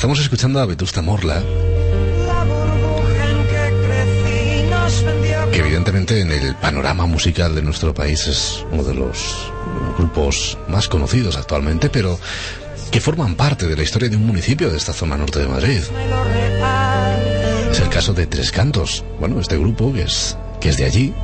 Estamos escuchando a Vetusta Morla, que evidentemente en el panorama musical de nuestro país es uno de los grupos más conocidos actualmente, pero que forman parte de la historia de un municipio de esta zona norte de Madrid. Es el caso de Tres Cantos. Bueno, este grupo que es de allí,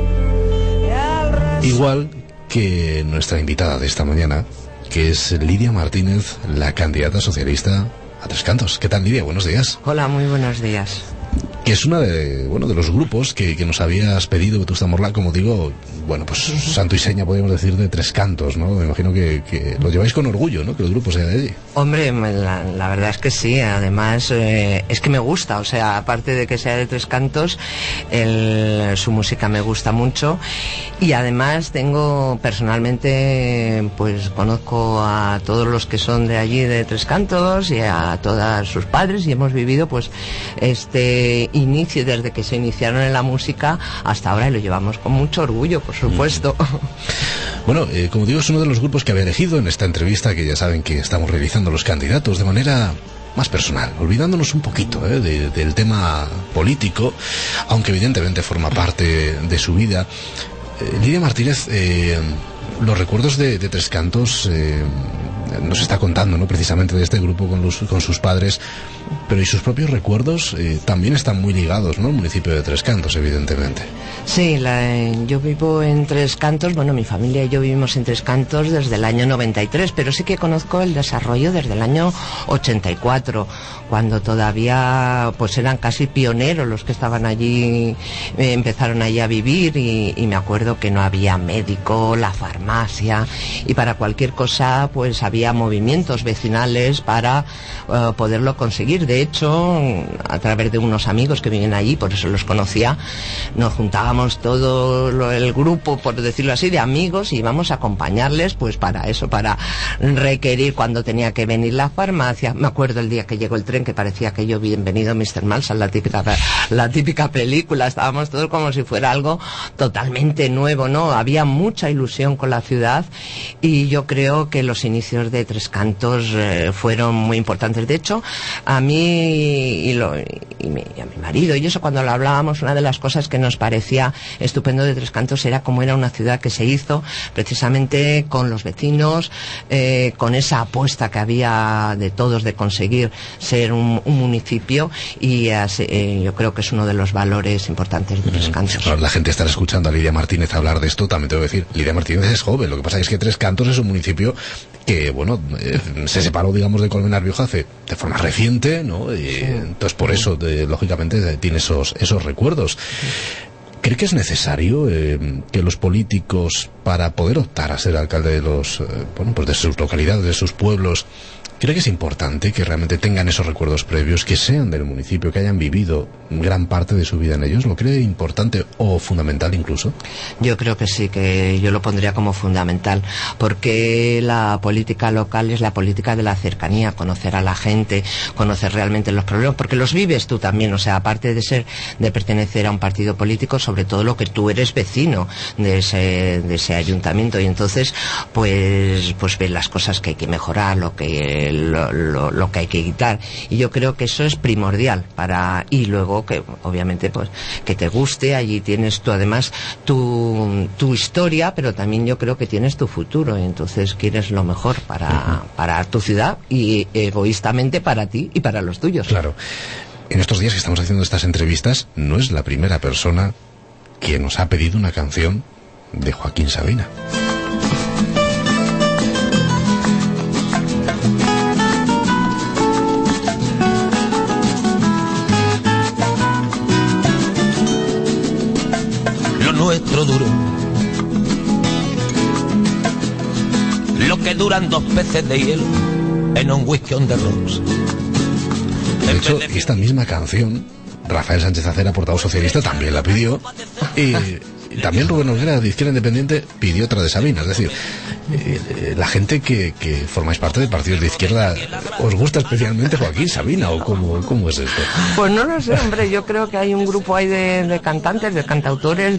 igual que nuestra invitada de esta mañana, que es Lidia Martínez, la candidata socialista a Tres Cantos. ¿Qué tal, Lidia? Buenos días. Hola, muy buenos días. Que es una de los grupos que nos habías pedido, Vetusta Morla, como digo, bueno, pues santo y seña, podríamos decir, de Tres Cantos, ¿no? Me imagino que lo lleváis con orgullo, ¿no? Que el grupo sea de allí. Hombre, la verdad es que sí, además es que me gusta, o sea, aparte de que sea de Tres Cantos, su música me gusta mucho, y además personalmente, pues conozco a todos los que son de allí de Tres Cantos y a todos sus padres, y hemos vivido pues este inicio desde que se iniciaron en la música hasta ahora, y lo llevamos con mucho orgullo, por supuesto. Bueno, como digo, es uno de los grupos que había elegido en esta entrevista, que ya saben que estamos realizando los candidatos de manera más personal, olvidándonos un poquito del tema político, aunque evidentemente forma parte de su vida. Lidia Martínez, los recuerdos de Tres Cantos, nos está contando, ¿no?, precisamente de este grupo con sus padres, pero y sus propios recuerdos también están muy ligados, ¿no?, al municipio de Tres Cantos, evidentemente. Sí, yo vivo en Tres Cantos, bueno, mi familia y yo vivimos en Tres Cantos desde el año 93, pero sí que conozco el desarrollo desde el año 84, cuando todavía pues eran casi pioneros los que estaban allí, empezaron allí a vivir, y me acuerdo que no había médico, la farmacia, y para cualquier cosa pues había movimientos vecinales para poderlo conseguir. De hecho, a través de unos amigos que viven allí, por eso los conocía, nos juntábamos todo el grupo, por decirlo así, de amigos, y íbamos a acompañarles pues para eso, para requerir cuando tenía que venir la farmacia. Me acuerdo el día que llegó el tren, que parecía aquello Bienvenido Mr. Malsa, la típica película. Estábamos todos como si fuera algo totalmente nuevo, ¿no? Había mucha ilusión con la ciudad, y yo creo que los inicios de Tres Cantos fueron muy importantes. De hecho, a mí y a mi marido y eso, cuando lo hablábamos, una de las cosas que nos parecía estupendo de Tres Cantos era cómo era una ciudad que se hizo precisamente con los vecinos, con esa apuesta que había de todos de conseguir ser un municipio, y yo creo que es uno de los valores importantes de Tres Cantos. Ahora la gente estará escuchando a Lidia Martínez hablar de esto. También tengo que decir, Lidia Martínez es joven, lo que pasa es que Tres Cantos es un municipio que, bueno, se separó, digamos, de Colmenar Viejo de forma reciente, ¿no? Y sí, entonces por eso, lógicamente, tiene esos recuerdos. ¿Cree que es necesario que los políticos, para poder optar a ser alcalde de pues de sus localidades, de sus pueblos, cree que es importante que realmente tengan esos recuerdos previos, que sean del municipio, que hayan vivido gran parte de su vida en ellos? ¿Lo cree importante o fundamental incluso? Yo creo que sí, que yo lo pondría como fundamental, porque la política local es la política de la cercanía, conocer a la gente, conocer realmente los problemas, porque los vives tú también, o sea, aparte de pertenecer a un partido político, sobre todo lo que tú eres vecino de ese ayuntamiento, y entonces pues ves las cosas que hay que mejorar, lo que hay que quitar, y yo creo que eso es primordial y luego que obviamente pues que te guste. Allí tienes tú además tu historia, pero también yo creo que tienes tu futuro, y entonces quieres lo mejor para tu ciudad, y egoístamente para ti y para los tuyos. Claro. En estos días que estamos haciendo estas entrevistas, no es la primera persona que nos ha pedido una canción de Joaquín Sabina. Nuestro duro, lo que duran 2 peces de hielo en un whisky on the rocks. De hecho, esta misma canción Rafael Sánchez Acera, portavoz socialista, también la pidió, también Rubén Olguera, de Izquierda Independiente, pidió otra de Sabina. Es decir, la gente que formáis parte de partidos de izquierda, ¿os gusta especialmente Joaquín Sabina o cómo es esto? Pues no lo sé, hombre, yo creo que hay un grupo ahí de cantantes, de cantautores,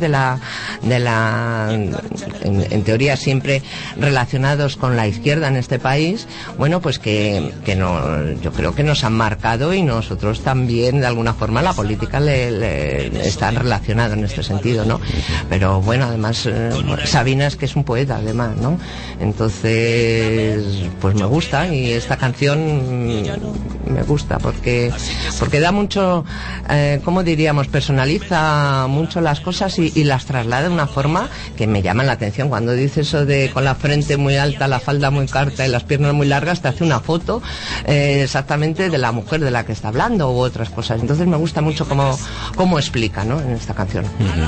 en teoría siempre relacionados con la izquierda en este país, bueno, pues que no, yo creo que nos han marcado, y nosotros también, de alguna forma, la política le está relacionado en este sentido, ¿no? Pero bueno, además, Sabina es que es un poeta, además, ¿no? Entonces, pues me gusta, y esta canción me gusta porque da mucho, ¿cómo diríamos? Personaliza mucho las cosas y las traslada de una forma que me llama la atención. Cuando dice eso de con la frente muy alta, la falda muy corta y las piernas muy largas, te hace una foto exactamente de la mujer de la que está hablando u otras cosas. Entonces me gusta mucho cómo explica, ¿no?, en esta canción.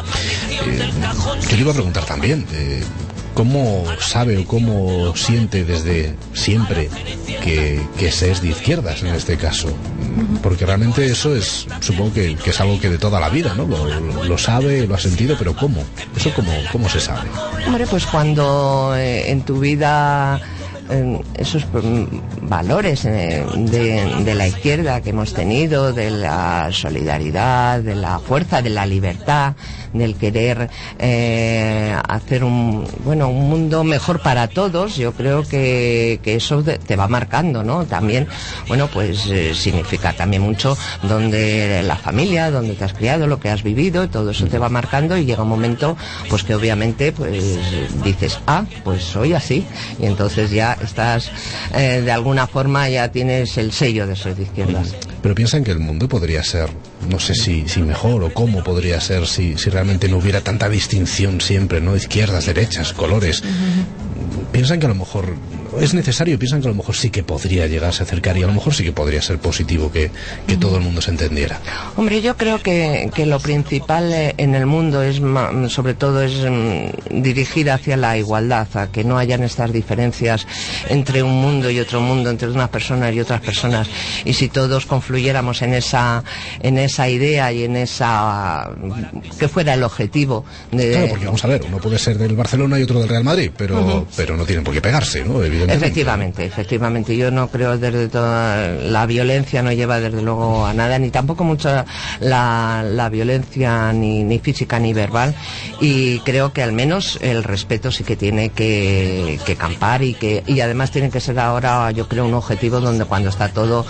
Yo le iba a preguntar también, ¿cómo sabe o cómo siente desde siempre que se es de izquierdas en este caso? Porque realmente eso es, supongo que es algo que de toda la vida, ¿no? Lo sabe, lo ha sentido, pero ¿cómo? ¿Eso cómo se sabe? Hombre, pues cuando en tu vida esos valores de la izquierda que hemos tenido, de la solidaridad, de la fuerza, de la libertad, del querer hacer un mundo mejor para todos, yo creo que eso te va marcando, ¿no? También, bueno, pues significa también mucho donde la familia, donde te has criado, lo que has vivido, todo eso te va marcando, y llega un momento pues que obviamente pues dices, pues soy así, y entonces ya estás de alguna forma, ya tienes el sello de ser de izquierdas. Pero piensan que el mundo podría ser, no sé si mejor, o cómo podría ser si realmente no hubiera tanta distinción siempre, ¿no? Izquierdas, derechas, colores. Piensan que a lo mejor es necesario, piensan que a lo mejor sí que podría llegarse a acercar, y a lo mejor sí que podría ser positivo que todo el mundo se entendiera. Hombre, yo creo que lo principal en el mundo es, sobre todo, es dirigir hacia la igualdad, a que no hayan estas diferencias entre un mundo y otro mundo, entre unas personas y otras personas, y si todos confluyéramos en esa idea y en esa, que fuera el objetivo de... Claro, porque vamos a ver, uno puede ser del Barcelona y otro del Real Madrid, pero no tienen por qué pegarse, ¿no? Efectivamente, yo no creo, desde toda la violencia no lleva desde luego a nada, ni tampoco mucho la violencia ni física ni verbal, y creo que al menos el respeto sí que tiene que campar, y además tiene que ser ahora, yo creo, un objetivo donde cuando está todo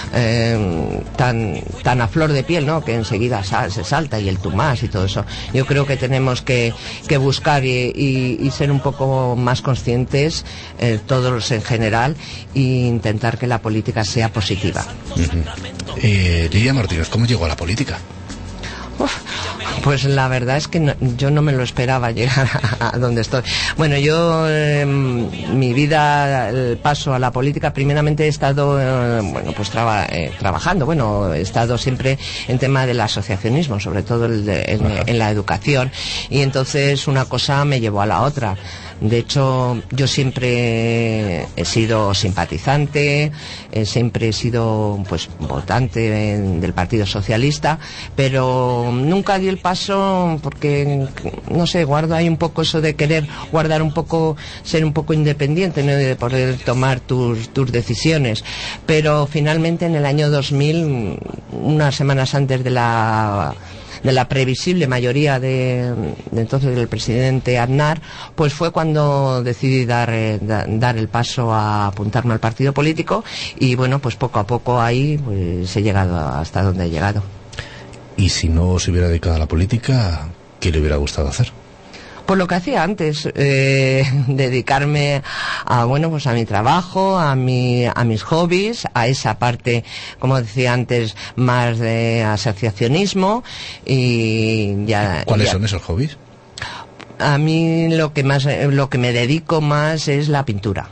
tan a flor de piel, ¿no?, que enseguida se salta, y el tú más y todo eso, yo creo que tenemos que buscar y ser un poco más conscientes, todos en general, e intentar que la política sea positiva. Lidia Martínez, ¿cómo llegó a la política? Pues la verdad es que yo no me lo esperaba llegar a donde estoy. Bueno, yo mi vida, el paso a la política, primeramente he estado trabajando, he estado siempre en tema del asociacionismo, sobre todo en la educación, y entonces una cosa me llevó a la otra. De hecho, yo siempre he sido simpatizante, siempre he sido pues votante del Partido Socialista, pero nunca di el paso porque, no sé, guardo ahí un poco eso de querer guardar un poco, ser un poco independiente, ¿no?, de poder tomar tus decisiones. Pero finalmente en el año 2000, unas semanas antes de la previsible mayoría de entonces del presidente Aznar, pues fue cuando decidí dar el paso a apuntarme al partido político, y bueno, pues poco a poco ahí pues he llegado hasta donde he llegado. ¿Y si no se hubiera dedicado a la política, qué le hubiera gustado hacer? Pues lo que hacía antes, dedicarme a mi trabajo, a mis hobbies, a esa parte, como decía antes, más de asociacionismo, y ya. ¿Cuáles son esos hobbies? A mí lo que me dedico más es la pintura.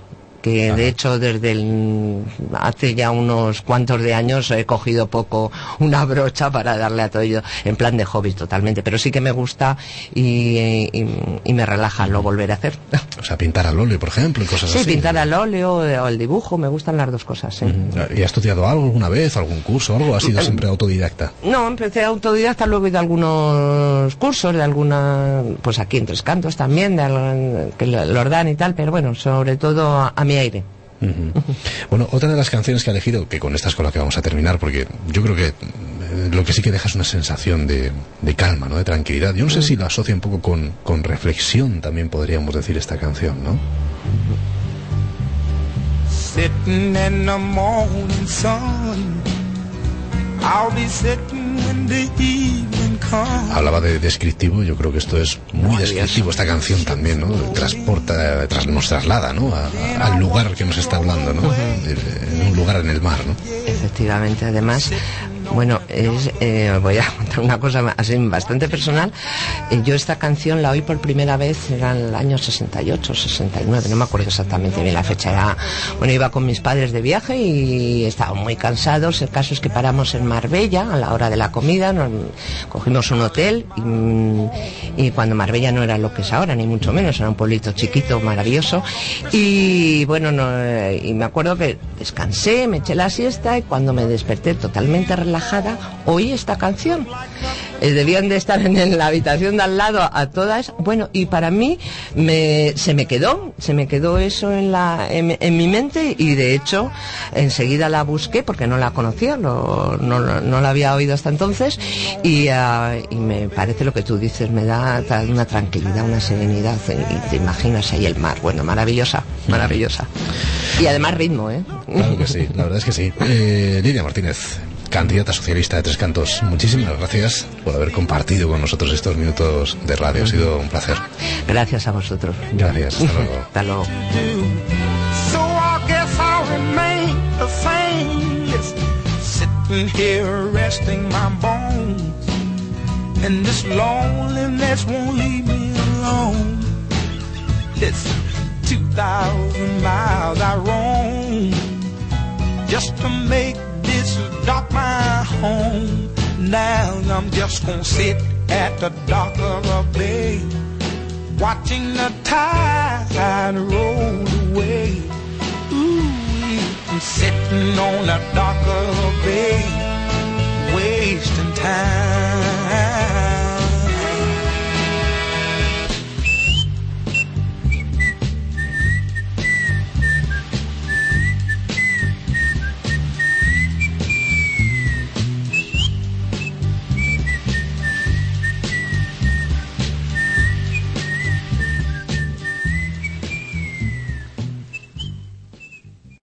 que de hecho hace ya unos cuantos de años he cogido poco una brocha para darle a todo ello, en plan de hobby totalmente, pero sí que me gusta y me relaja, lo volveré a hacer. O sea, pintar al óleo, por ejemplo, y cosas así. Sí, pintar al óleo o el dibujo, me gustan las dos cosas, sí. ¿Y has estudiado algo alguna vez, algún curso, algo? ¿Has sido siempre autodidacta? No, empecé autodidacta, luego he ido a algunos cursos de alguna, pues aquí en Tres Cantos también, que los dan y tal, pero bueno, sobre todo a mi aire. Bueno, otra de las canciones que ha elegido, que con esta es con la que vamos a terminar, porque yo creo que lo que sí que deja es una sensación de calma, ¿no? De tranquilidad. Yo no sé si lo asocia un poco con reflexión, también podríamos decir esta canción, ¿no? Sitting in the morning sun, I'll be sitting when the evening comes. Hablaba de descriptivo, yo creo que esto es muy descriptivo, esta canción también, ¿no? Nos traslada, ¿no? Al lugar que nos está hablando, ¿no? En un lugar en el mar, ¿no? Efectivamente, además, bueno, voy a contar una cosa así bastante personal. Yo esta canción la oí por primera vez, era en el año 68, 69, no me acuerdo exactamente bien la fecha. Iba con mis padres de viaje y estábamos muy cansados. El caso es que paramos en Marbella a la hora de la comida, cogimos un hotel y cuando Marbella no era lo que es ahora, ni mucho menos, era un pueblito chiquito, maravilloso. Y bueno, y me acuerdo que descansé, me eché la siesta y cuando me desperté totalmente relajada, oí esta canción. Debían de estar en la habitación de al lado a todas. Bueno, y para mí se me quedó eso en mi mente, y de hecho enseguida la busqué porque no la conocía, no la había oído hasta entonces, y me parece lo que tú dices, me da una tranquilidad, una serenidad, y te imaginas ahí el mar. Bueno, maravillosa. Y además ritmo, ¿eh? Claro que sí, la verdad es que sí. Lidia Martínez, candidata socialista de Tres Cantos, muchísimas gracias por haber compartido con nosotros estos minutos de radio. Ha sido un placer. Gracias a vosotros. Gracias, hasta luego. Hasta luego. So I guess I'll remain the same, yes, sitting here resting my bones, and this loneliness won't leave me alone. It's 2,000 miles I roam just to make this dock my home. Now I'm just gonna sit at the dock of the bay, watching the tide roll away. Ooh, I'm sitting on the dock of the bay, wasting time.